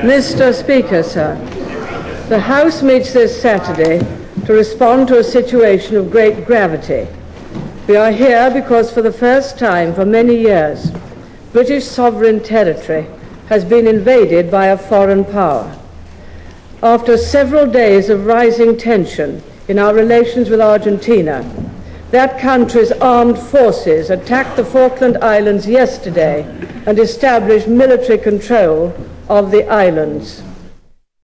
Mr. Speaker, sir, the House meets this Saturday to respond to a situation of great gravity. We are here because for the first time for many years, British sovereign territory has been invaded by a foreign power. After several days of rising tension in our relations with Argentina, that country's armed forces attacked the Falkland Islands yesterday and established military control of the islands.